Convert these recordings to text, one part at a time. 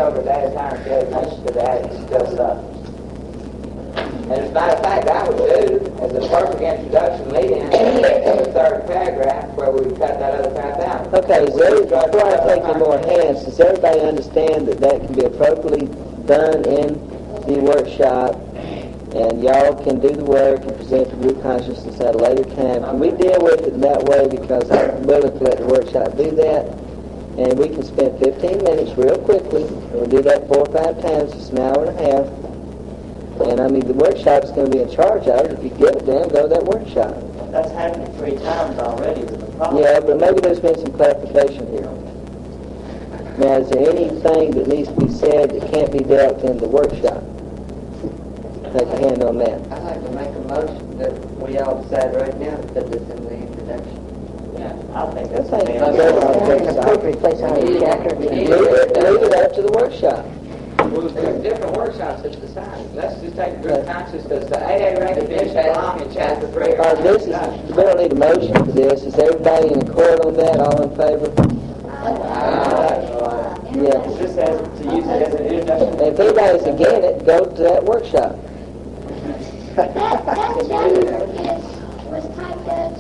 over Dad's higher dedication to that is still stuff. And as a matter of fact, I would do as a perfect introduction lead-in in the third paragraph where we cut that other paragraph out. Okay, so before I take any more hands, does everybody understand that that can be appropriately done in the workshop, and y'all can do the work and present the group consciousness at a later time? Can we deal with it in that way, because I'm willing to let the workshop do that, and we can spend 15 minutes real quickly, and we'll do that 4 or 5 times, it's an hour and a half. And I mean, the workshop is going to be in charge of it. If you give it to them, go to that workshop. That's happening 3 times already with the problem. Yeah, but maybe there's been some clarification here. Now, is there anything that needs to be said that can't be dealt in the workshop? Take a hand on that. I'd like to make a motion that we all decide right now to put this in the introduction. Yeah, I think that's an appropriate place on the chapter. Leave it up to the workshop. We'll do different workshops at the time. Let's just take the group consciousness. The AA recognition belong in chapter 3. We don't need a motion for this. Is everybody in accord on that? All in favor? Yeah. It just says to use it as an introduction. And if anybody's against it, go to that workshop. That chapter was typed up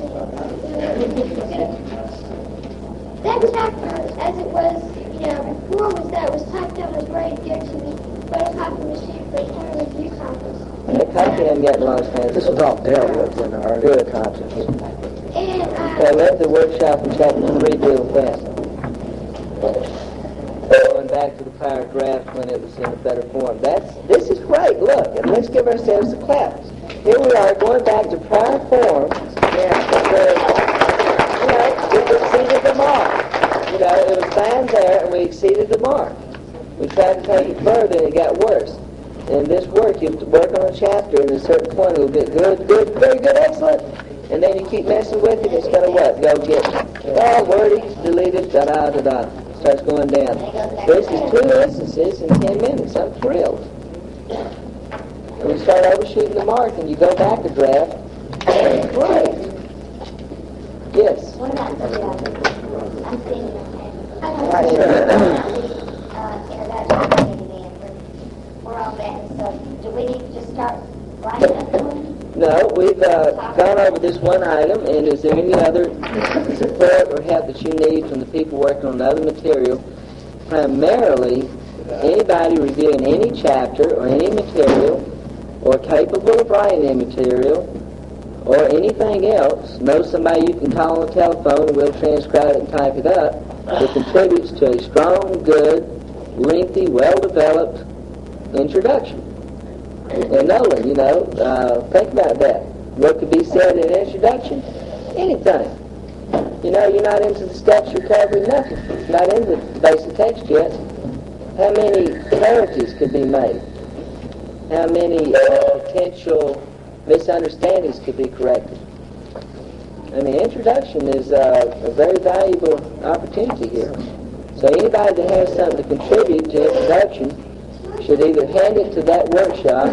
that chapter, as it was, before was typed up as ready to go to the photocopy machine for the review conference. The copy hasn't gotten lost hands. This was all dealt with in the earlier conscience. And, Okay, let the workshop in chapter 3 deal with that. Going back to the paragraph when it was in a better form. This is great, look, and let's give ourselves a clap. Here we are going back to prior form. We exceeded the mark. It was fine there, and we exceeded the mark. We tried to take it further, and it got worse. In this work, you have to work on a chapter, and at a certain point, it'll get good, very good, excellent. And then you keep messing with it, it's going to what? Go get wordy, deleted, da-da-da-da. Starts going down. This is 2 instances in 10 minutes. I'm thrilled. And we start overshooting the mark, and you go back a draft. Great. Yes. what about the, I'm thinking, we're all back, so do we need to just start writing up one? No, we've gone over this one item, and is there any other support or help that you need from the people working on the other material? Primarily, anybody reviewing any chapter or any material, or capable of writing any material, or anything else, know somebody you can call on the telephone and we'll transcribe it and type it up, that contributes to a strong, good, lengthy, well-developed introduction. And Nolan, think about that. What could be said in an introduction? Anything. You're not into the steps you're covering, nothing. Not into the basic text yet. How many clarities could be made? How many potential misunderstandings could be corrected? I mean, introduction is a very valuable opportunity here. So anybody that has something to contribute to introduction should either hand it to that workshop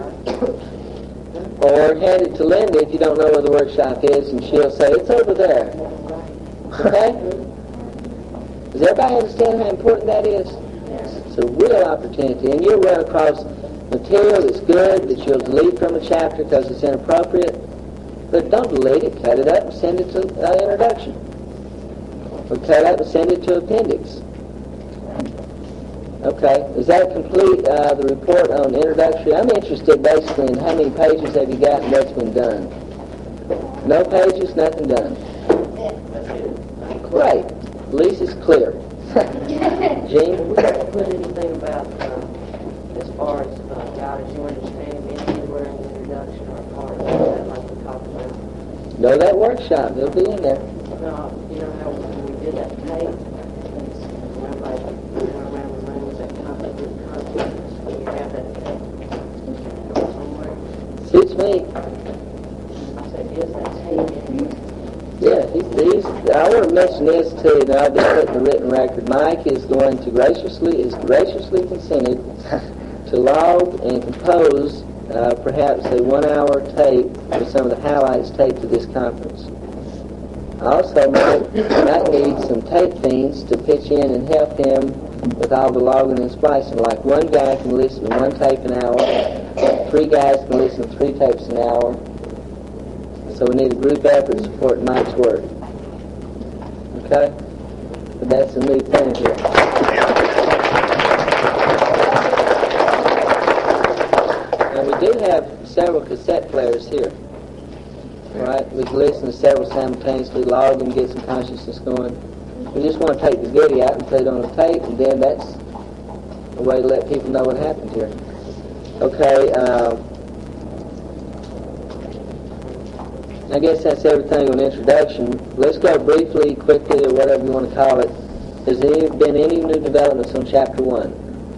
or hand it to Linda if you don't know where the workshop is, and she'll say, it's over there. Okay? Does everybody understand how important that is? It's a real opportunity, and you'll run across material that's good that you'll delete from a chapter because it's inappropriate, but don't delete it, cut it up and send it to introduction. Or cut up and send it to appendix. Okay, does that complete the report on introductory? I'm interested basically in how many pages have you got and what's been done. No pages, nothing done. Great. At least it's clear. Gene? We haven't put anything about, as far as God as you understand me, anywhere in the introduction or part of that, like we talked about. Know that workshop. It'll be in there. No, you know how when we did that tape, everybody around the room was that conflict with consciousness. Do you have that tape somewhere? Suits me. I said, is that tape in here? Yeah, I want to mention this too, and I'll be putting the written record. Mike is going to graciously consented to log and compose perhaps a 1-hour tape with some of the highlights taped to this conference. Also, Mike might need some tape fiends to pitch in and help him with all the logging and splicing. Like one guy can listen to one tape an hour, 3 guys can listen to 3 tapes an hour. So we need a group effort to support Mike's work. Okay? But that's a new thing here. And we do have several cassette players here. Right? We can listen to several simultaneously, log them, get some consciousness going. We just want to take the video out and put it on the tape, and then that's a way to let people know what happened here. Okay, I guess that's everything on introduction. Let's go briefly, quickly, or whatever you want to call it. Has there been any new developments on Chapter 1?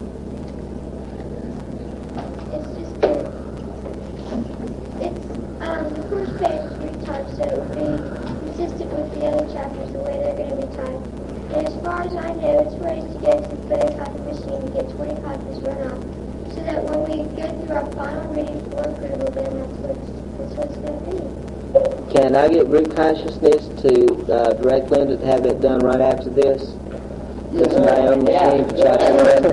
The first page is retyped, so it would be consistent with the other chapters, the way they're going to be typed. And as far as I know, it's ready to go to the photocopy machine and get 20 copies run off, so that when we go through our final reading for approval, then that's what it's going to be. Can I get group consciousness to direct Linda to have it done right after this? This is my own machine for Chapter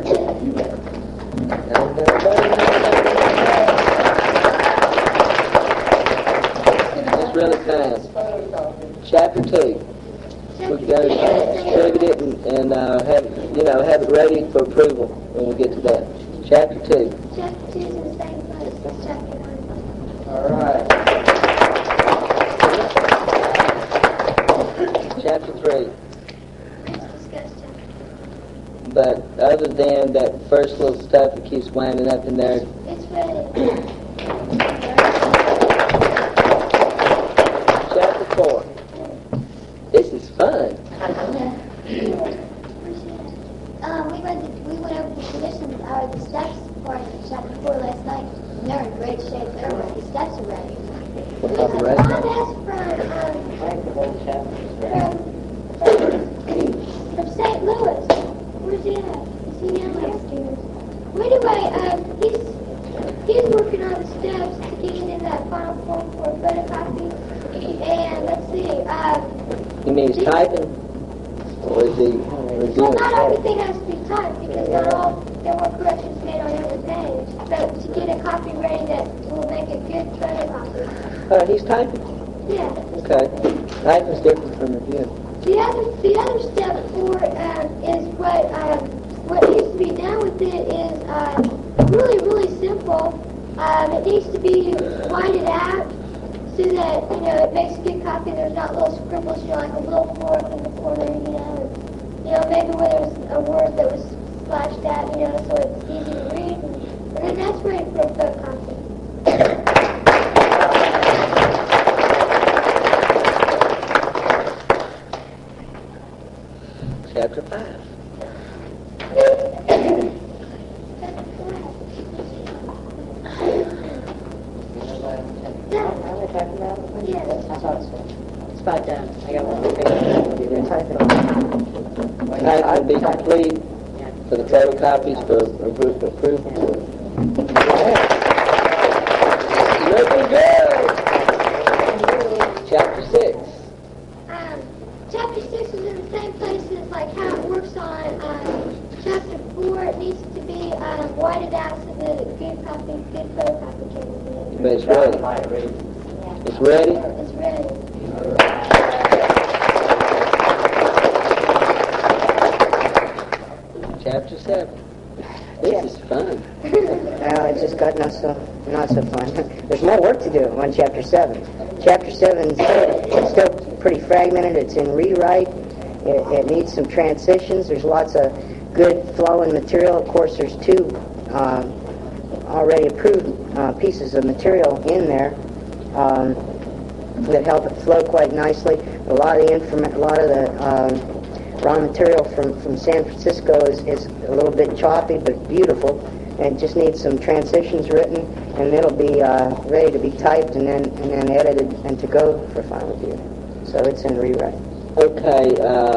1. Just really fast. Chapter 2. We've got to distribute it and have it ready for approval when we get to that. Chapter 2. Chapter 2 is in the same place as Chapter 1. All right. Chapter 3. Let's discuss Chapter 3. But other than that first little stuff that keeps winding up in there, It's ready. Chapter 4. This is fun. We went over the conditions, the steps part of Chapter 4 last night. And they're in great shape. The steps are ready. What about the rest of it? From St. Louis. Where's he at? Is he downstairs? Well, anyway, he's working on the steps to get it in that final form for a photocopy. And let's see, He means typing? Or is he well, reviewing? not everything has to be typed because there were corrections made on every page. But to get a copy ready that will make a good photocopy. He's typing. Yeah. Okay. Typing's different from review. The other step for is what needs to be done with it is really, really simple. It needs to be whited out so that, it makes a good copy. There's not little scribbles, like a little fork in the corner, maybe where there's a word that was splashed out, so it's easy to read. And then that's ready for a photocopy. Chapter 5. It's about done. I got one more Typing will be complete for the photocopies for approval. Looking good! Chapter 6. Chapter 6 is in the same place as how it works on Chapter 4. It needs to be whited out so that a good photocopy can be made. But it's ready. It's ready? It's ready. Chapter 7. This is fun. Well, it just got not so fun. There's more work to do on Chapter 7. Chapter 7 is still pretty fragmented. It's in rewrite. It needs some transitions. There's lots of good flowing material. Of course, there's 2 already approved pieces of material in there that help it flow quite nicely. A lot of the raw material from San Francisco is a little bit choppy but beautiful, and just needs some transitions written, and it'll be ready to be typed and then edited and to go for final review. So it's in rewrite. Okay,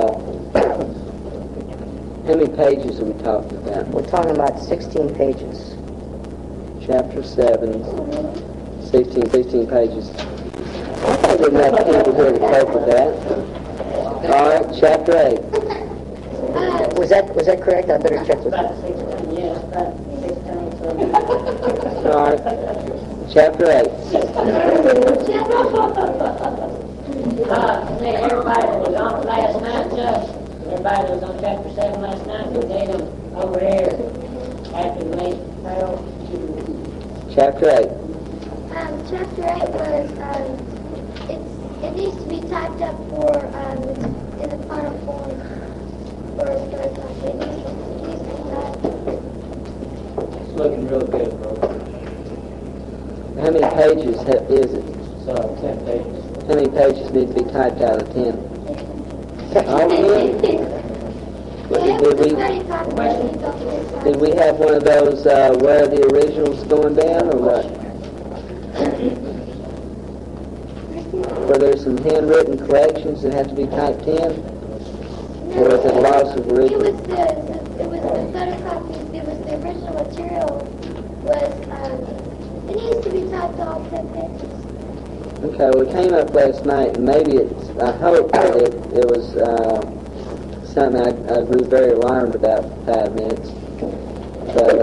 how many pages are we talking about? We're talking about 16 pages. Chapter 7, 16 pages. I didn't have people here to cope with that. All right, Chapter 8. Was that correct? I better check with you. About 16, yes, about 16. So. All right. Chapter 8. See, everybody that was on it last night, everybody that was on chapter 7 last night, we gave them over here after the meeting. Chapter 8. Chapter 8 was, it needs to be typed up for, in the final form for it needs to be typed. It's looking real good, bro. How many pages is it? So, 10 pages. How many pages need to be typed out of 10? All 10? Did we have one of those where the original's going down, or what? Where there's some handwritten corrections that have to be typed in? Or is it loss of original? It was the photocopies, it was the original material it needs to be typed all 10 pages. Okay, well, it came up last night, and maybe I hope that it was something I grew very alarmed about for 5 minutes. But,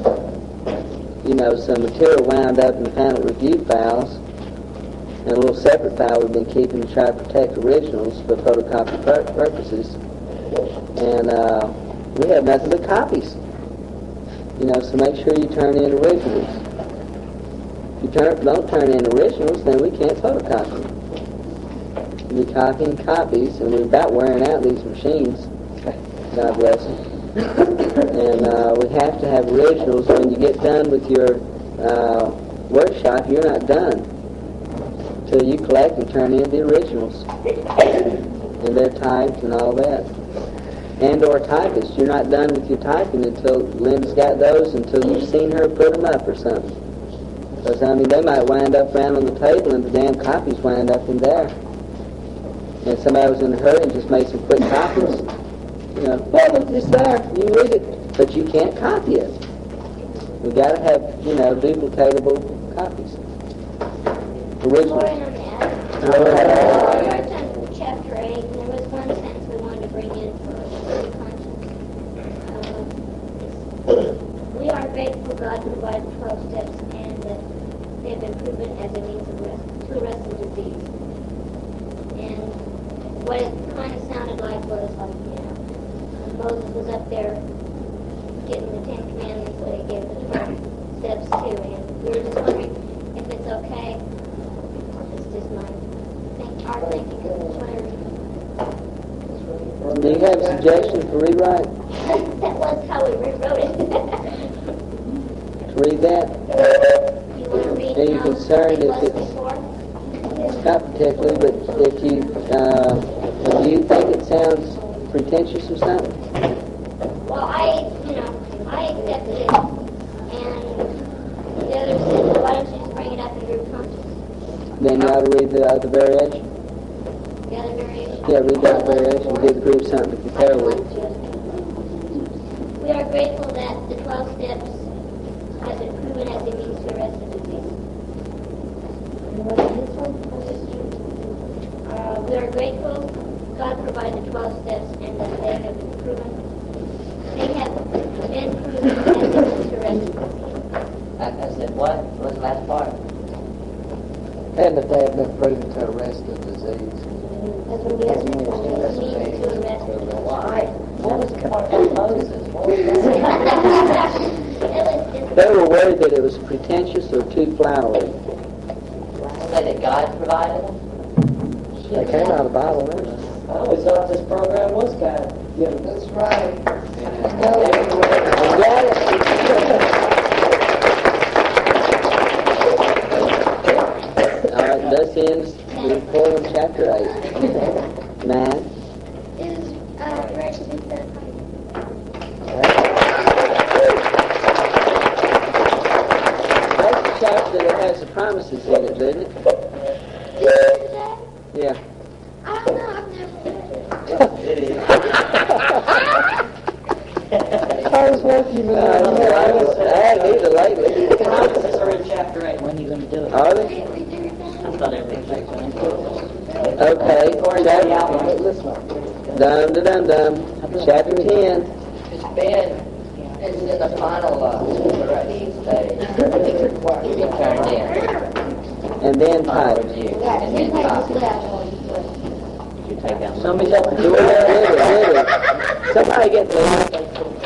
some material wound up in the final review files, and a little separate file we've been keeping to try to protect originals for photocopy purposes. And we have nothing but copies. So make sure you turn in originals. If you don't turn in originals, then we can't photocopy them. We're copying copies, and we're about wearing out these machines. God bless them. And we have to have originals. When you get done with your workshop, you're not done until you collect and turn in the originals. And they're typed and all that. And or typists, you're not done with your typing until Linda's got those, until you've seen her put them up or something. Because, they might wind up around on the table and the damn copies wind up in there. And somebody was in a hurry and just made some quick copies. Well, it's there, you read it, but you can't copy it. We got to have, duplicatable copies. Original. Chapter 8, and there was one sentence we wanted to bring in for conscience. We are grateful God provided 12 steps and that they have been proven as a means to arrest the disease. And what it kind of sounded like was Moses was up there getting the 10 Commandments, so he gave the 12 steps too. And we were just wondering if it's okay. It's just our thinking of Do you have a suggestion for rewrite? That was how we rewrote it. To read that? You want to read Are you concerned if it's before? not particularly, but if you do you think it sounds pretentious or something? Well, I accepted it, and the other said, why don't you just bring it up in group conscience? Then you ought to read the variation. The other variation? Yeah, read the other variation. Give the group something to compare with. We are grateful that the 12 steps have been proven as a means to arrest the disease. We are grateful God provided the 12 steps and that they have been proven. They have been proven as a means to arrest the disease. I said, what? What was the last part? And that they have been proven to arrest the disease. As a means to arrest the disease. Why? What was the part of Moses? What was that? They were worried that it was pretentious or too flowery. Say that God provided them? They came out of the Bible, didn't they? I always thought this program was God. That's right. All right, thus ends the report on chapter 8. 9. Is ready to be set up. That's the chapter that has the promises in it, doesn't it? Yeah. I don't know, I've never read it. It is. I was working with I need it lately. The promises are in chapter 8. When are you going to do it? Are they? We do it. I thought everything was going to Okay. According to the outline. Listen, Dum, da, dum, dum. Chapter 10. It's been, it's in the final correction stage. To be turned in. And then Final type. review. Yeah, And ten then pages copy. left. You take out Somebody's up to do it. Somebody get the.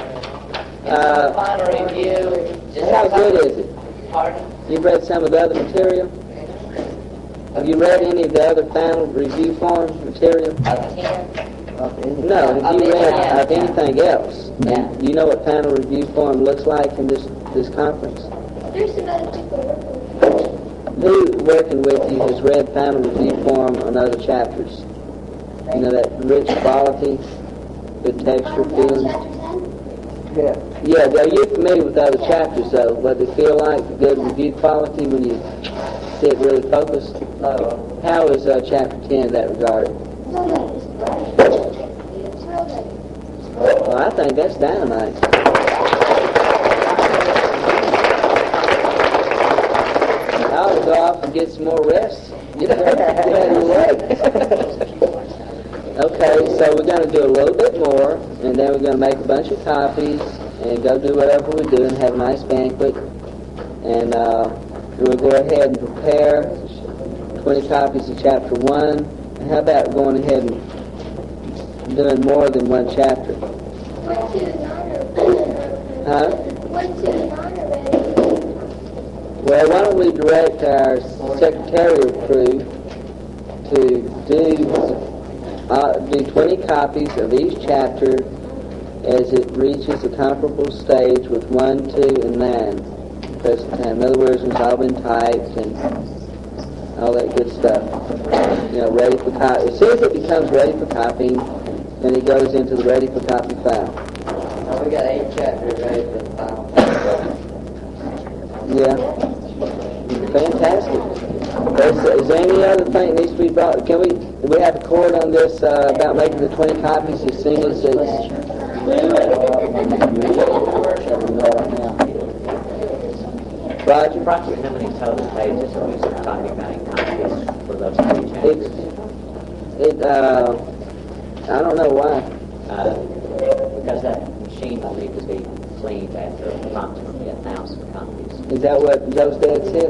final review. Just How good is it? Pardon? You've read some of the other material? Have you read any of the other final review form material? Of 10? No, have you read of anything else? Yeah. Do you know what final review form looks like in this conference? There's some other people working with Who working with you has read final review form on other chapters? You know, that rich quality, good texture, feelings? Yeah. Yeah, are you familiar with other chapters though? What they feel like, the good review quality when you see it really focused? How is chapter 10 in that regard? It's real good. Well, I think that's dynamite. I ought to go off and get some more rest. Get out of your way. Okay, so we're going to do a little bit more, and then we're going to make a bunch of copies, and go do whatever we do, and have a nice banquet. And we'll go ahead and prepare 20 copies of chapter 1. And how about going ahead and doing more than one chapter? Went to an honor. Huh? Went to an honor ready. Well, why don't we direct our secretarial crew to do 20 copies of each chapter as it reaches a comparable stage with 1, 2, and 9 present time. In other words, when it's all been typed and all that good stuff. You know, ready for copy. As soon as it becomes ready for copying, then it goes into the ready for copy file. We got 8 chapters ready for the final. Yeah. Fantastic. Is there any other thing that needs to be brought? Do we have a court on this about making the 20 copies as soon as it's... Roger? Approximately how many total pages are we talking about in copies for those 3 chapters? I don't know why. Because that machine will need to be cleaned after approximately 1,000 copies. Is that what Joe's dad said?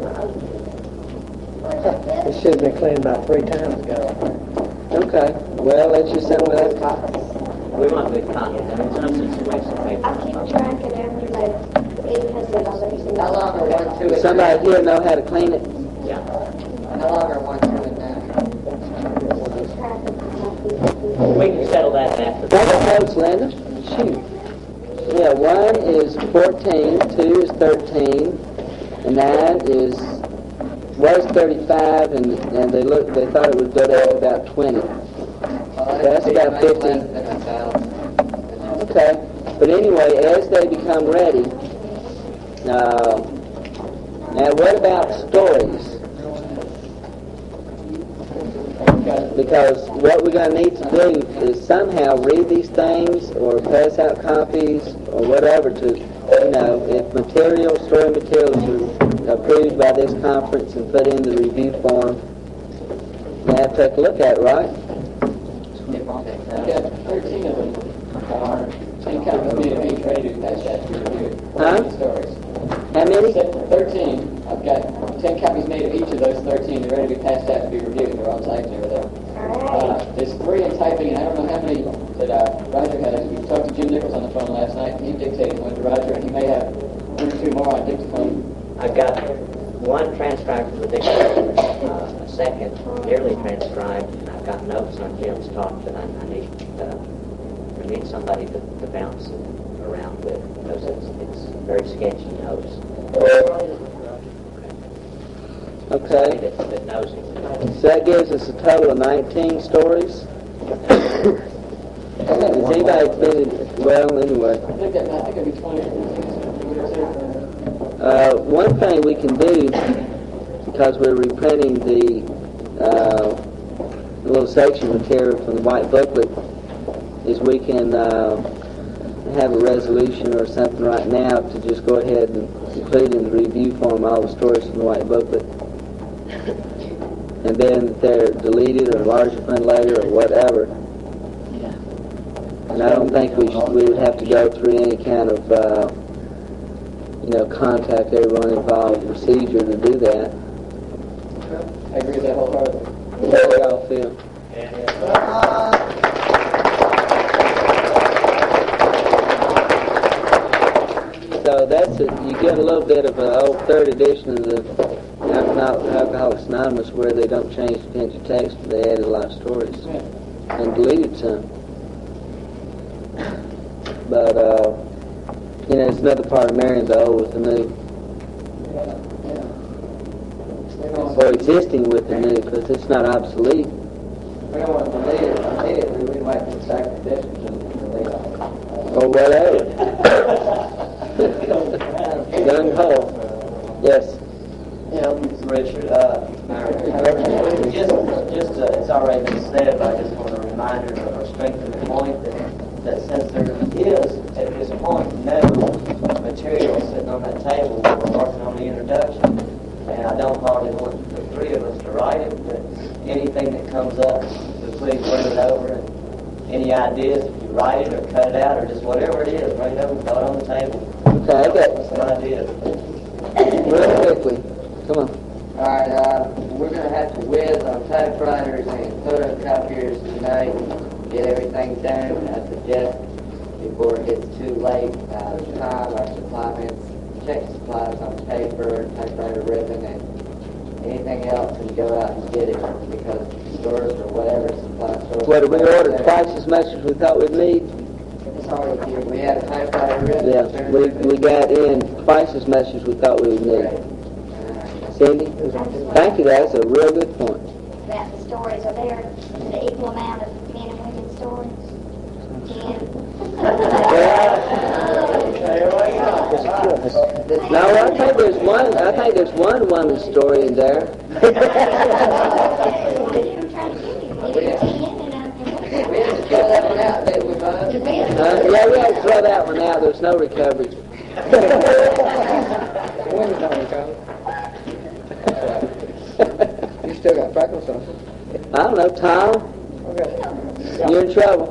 It should have been cleaned about 3 times ago. Okay. Well, that's just something that... We want good copies. I mean, there's no sense in wasting paper. I'll keep track and after like 800 others. How long are 1, 2, and 9? Somebody here know how to clean it? Yeah. How long are 1, 2, and 9? We can settle that after. What notes, Linda? Shoot. Yeah, 1 is 14, 2 is 13, and 9 was 35, and they thought it would go down to about 20. That's about 50. Okay, but anyway, as they become ready, now what about stories? Because what we're going to need to do is somehow read these things or pass out copies or whatever to, if story materials are approved by this conference and put in the review form, you have to take a look at it, right? I've got 13 of them are 10 copies made of each ready to pass that to review. Huh? Stories. How many? 13. I've got 10 copies made of each of those 13. They're ready to be passed out to be reviewed. They're all typed over there. There's 3 in typing, and I don't know how many that Roger has. We talked to Jim Nichols on the phone last night, and he dictated one to Roger, and he may have 1 or 2 more on dictaphone. I've got 1 transcribed from the dictionary, a second nearly transcribed, and I've got notes on Jim's talk that I need somebody to bounce around with, because it's very sketchy notes. Okay. It's a bit nosy. So that gives us a total of 19 stories. Has anybody been, well, anyway. I think it'll be 20. One thing we can do, because we're reprinting the little section material from the white booklet, is we can have a resolution or something right now to just go ahead and include in the review form all the stories from the white booklet. And then if they're deleted or enlarged upon later or whatever, And I don't think we would have to go through any kind of, contact everyone involved procedure to do that. I agree with that wholeheartedly. How do y'all feel? So that's it. You get a little bit of an old third edition of the Alcoholics Anonymous where they don't change the picture text, but they added a lot of stories and deleted some. But it's another part of marrying the old with the new, or existing with the new, because it's not obsolete. We don't want to delete it immediately. We might get second editions and delete it. Or whatever. Gun hole. Yes. Richard, it's already been said, but I just want a reminder or strengthen the point that since there is, at this point, no material sitting on that table, we're working on the introduction, and I don't hardly want the three of us to write it, but anything that comes up, so please bring it over, and any ideas, if you write it or cut it out, or just whatever it is, bring it over and throw it on the table. Okay, I got some ideas. real quickly. Come on. All right, we're going to have to whiz on typewriters and photocopiers tonight and get everything done. I suggest before it gets too late, time our supply men check supplies on paper, typewriter ribbon, and anything else, and go out and get it because stores or whatever supply stores. What, did we order twice as much as we thought we'd need? It's already here. We had a typewriter ribbon. Yeah, we got in twice as much as we thought we would need. Cindy? Thank you, that's a real good point. About the stories, are there the equal amount of men and women's stories? 10? No, I think there's one woman's story in there. Throw that one out, didn't we, Bob? Yeah, we had to throw that one out. There's no recovery. You still got freckles on. I don't know, Tom. Okay. You're in trouble.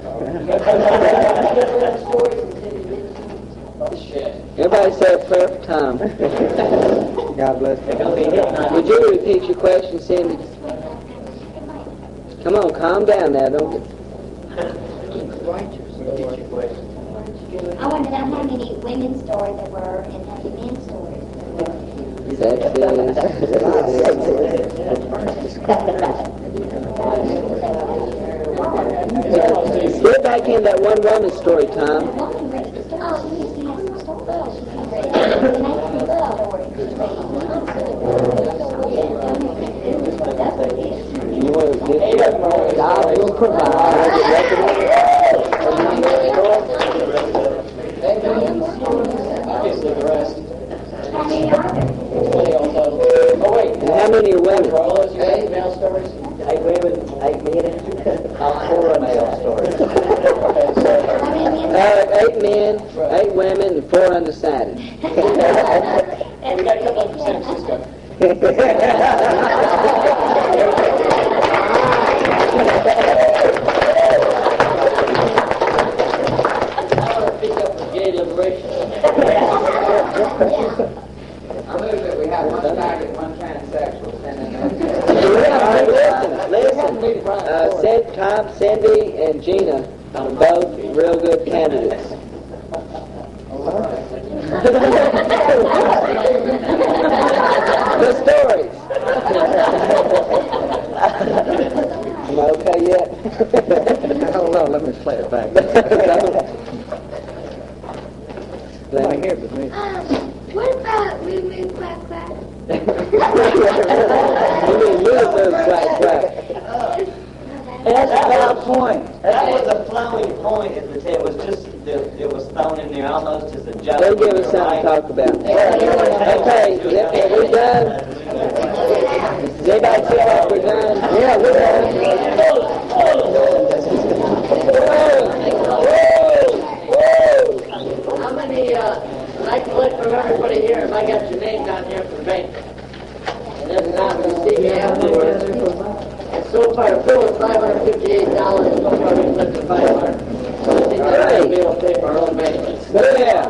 Everybody say a prayer for Tom. God bless you. Would you repeat your question, Cindy? Come on, calm down now. Don't get... I want to know how many women's stories there were and how many men's stories there were. Get back in that one woman's story, Tom. You want to get God will provide. Obviously the rest. Oh, wait. And how many are women? For all those you have male stories? 8 women, 8 men. 4 male stories. Okay, so 8 men, 8 women, and 4 undecided. we got a couple of San Francisco. Gay liberation. I move that we have one faggot, one transsexual, and Listen. Tom, Cindy, and Gina are both real good candidates. The stories. Am I okay yet? I don't know. Let me play it back. Right here with me. What about we move quack quack? That's a valid point. That was a flowing point. It was just, it was thrown in there almost as a joke. They'll give us something to talk about. Okay, are we done? Does anybody feel like we're done? Yeah, we're done. How many, I collect from everybody here, if I got your name down here for the bank. And every time you see me afterwards. And so far, Phil is $558, so far we collected $500. Great. Bill Thick, our old man. Yeah.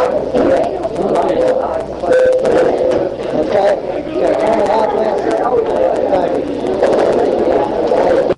Okay. Turn it off, Lance.